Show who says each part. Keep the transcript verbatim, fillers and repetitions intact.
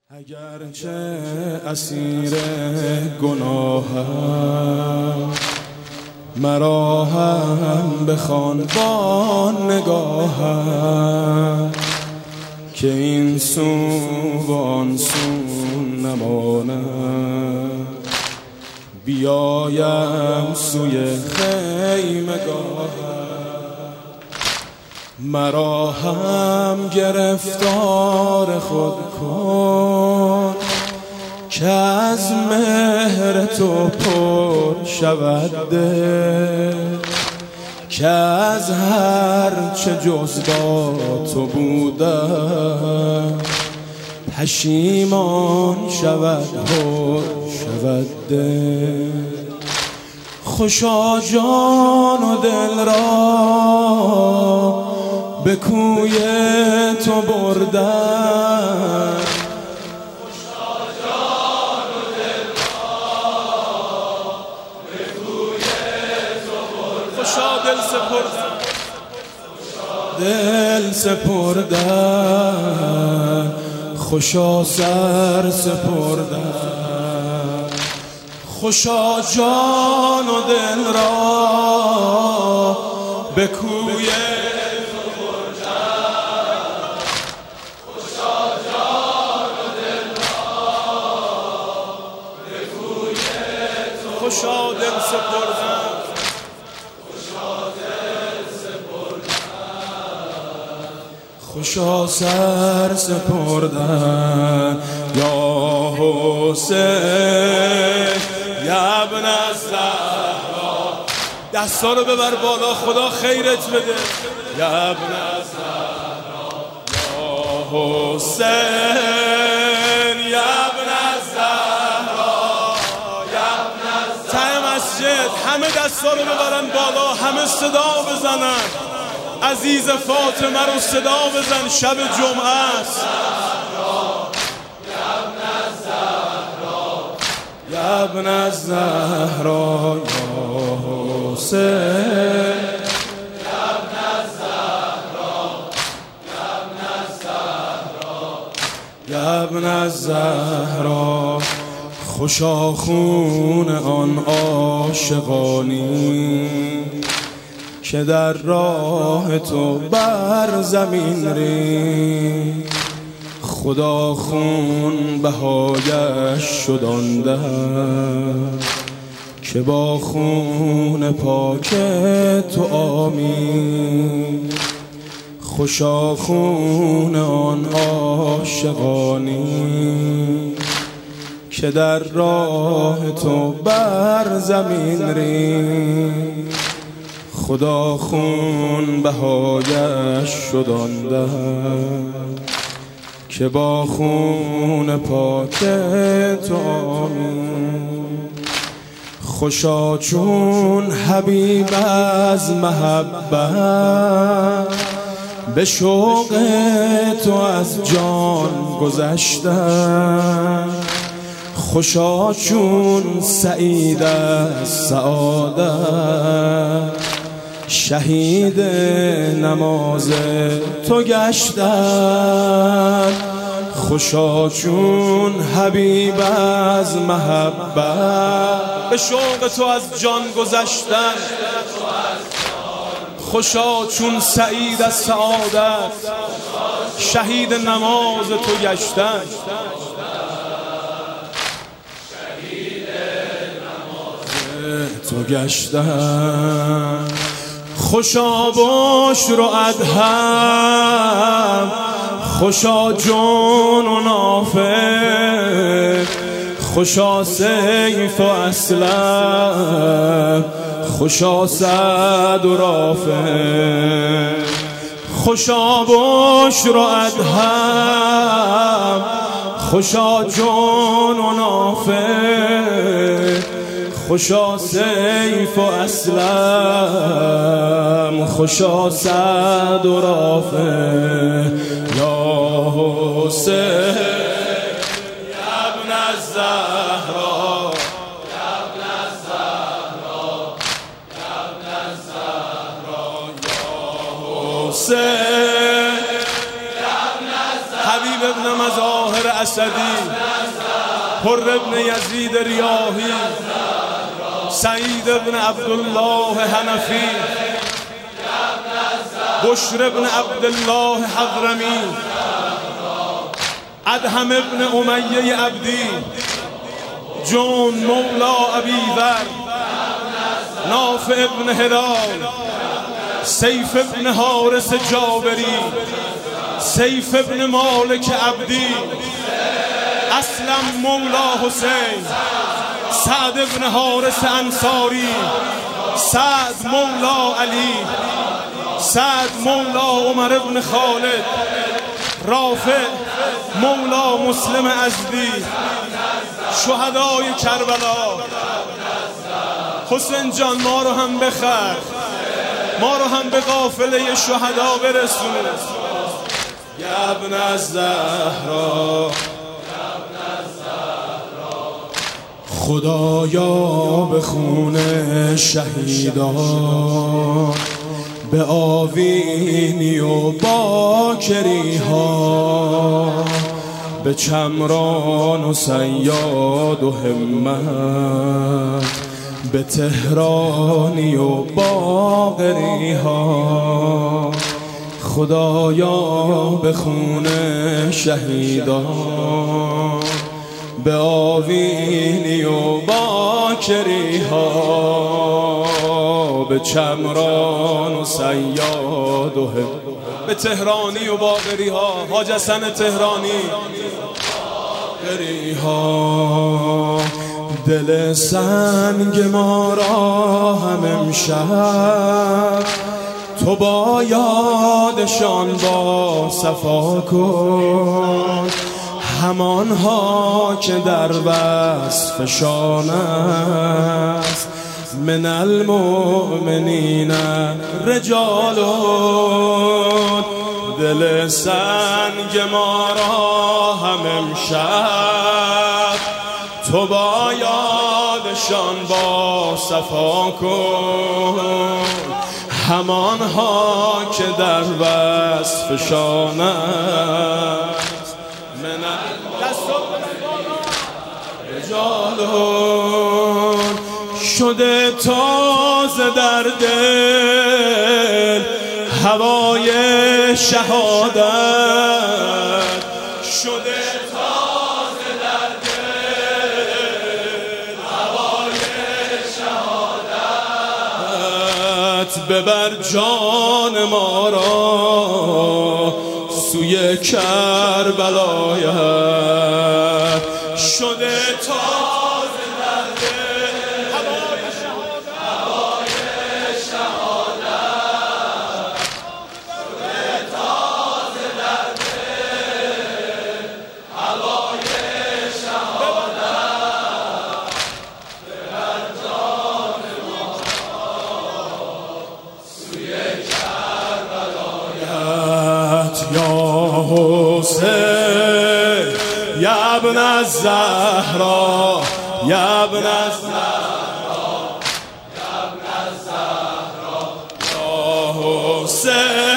Speaker 1: اگرچه اسیر گناهم، مرا هم بخوان با نگاهم، که این سو و آن سو نمانم. بیایم سوی خیمگاهم، مرا هم گرفتار خود کن، که از مهر تو پر شود دل، که از هر چه جز با تو بودم پشیمان شود پر شود دل. خوشا جان و دل را به کوی تو بردم،
Speaker 2: خوشا جان و دل را به کوی تو بردم،
Speaker 1: خوشا دل سپردم دل سپردم، خوشا سر سپردم. خوشا جان و دل را به کوی خوشا دل سپردم،
Speaker 2: خوشا دل سپردم،
Speaker 1: خوشا سر سپردم. یا حسین یا ابن الزهرا، دستا رو ببر بالا خدا خیرت بده. یا ابن الزهرا یا حسین یا ابن الزهرا یا ابن الزهرا. مسجد همه دستا رو ببرن بالا، همه صدا بزنن. عزیز فاطمه رو صدا بزن، شب جمعه است. یا ابن الزهرا یا حسین
Speaker 2: یا ابن الزهرا یا ابن
Speaker 1: یا ابن
Speaker 2: الزهرا
Speaker 1: الزهرا. خوشا خون آن عاشقانی که در راه تو بر زمین ری، خدا خون بهایش شد آن دم، که با خون پاک تو آمین. خوشا خون آن عاشقانی که در راه تو بر زمین ری، خدا خون بهایش شد آن دم، که با خون پاک تو آمین. خوشا چون حبیب از محبت به شوق تو از جان گذشتم، خوشا چون سعید از سعادت شهید نماز تو گشتم. خوشا چون حبیب از محبت به شوق تو از جان گذشتن، خوشا چون سعید از سعادت شهید نماز تو گشتن. تو گشتن. خوشا بشر و ادهم، خوشا جون و نافع، خوشا سیف و اسلم، خوشا سعد و رافع. خوشا بشر و ادهم، خوشا جون و نافع، خوشا سیف و اسلم، خوشا سعد و رافع. یا حسین
Speaker 2: یا ابن الزهرا یا ابن الزهرا یا ابن الزهرا
Speaker 1: یا حسین
Speaker 2: یا ابن الزهرا
Speaker 1: حبیب ابن مظاهر اسدی، حر ابن یزید ریاحی، سعید ابن عبدالله حنفی، بشر ابن عبدالله حضرمی، ادهم ابن امیه عبدی، جون مولا ابی ذر، نافع ابن هلال، سیف ابن حارس جابری، سیف ابن مالک عبدی، اسلم مولا حسین، سعد ابن حارس انصاری، سعد مولا علی، سعد مولا عمر ابن خالد، رافع مولا مسلم ازدی، شهدای کربلا. حسین جان ما رو هم بخر، ما رو هم به قافله شهدا برسون. یا ابن الزهرا، خدایا به خون شهیدان، به آوینی و باکری ها، به چمران و صیاد و همت، به تهرانی و باقری ها. خدایا به خون شهیدان، به آوینی و باکری ها، به چمران و صیاد و هم، به تهرانی و باقری ها، حاج حسن تهرانی باقری ها. دل سنگ ما را هم امشب تو با یادشان با صفا کن، همانها که در وصفشان است من المؤمنین رجالون. دل سنگ ما را هم امشب تو با یادشان با صفا کن، همانها که در وصفشان است من رجالون. شده تازه در دل هوای شهادت، شده تازه در دل هوای شهادت. ببر جان ما را سوی کربلایت، شده تازه در دل هوای شهادت، هوای شهادت. شده تازه در دل هوای شهادت. ببر جان ما سوی کربلایت. یا حسین یا ابن الزهرا، یا ابن الزهرا، یا ابن الزهرا، یا حسین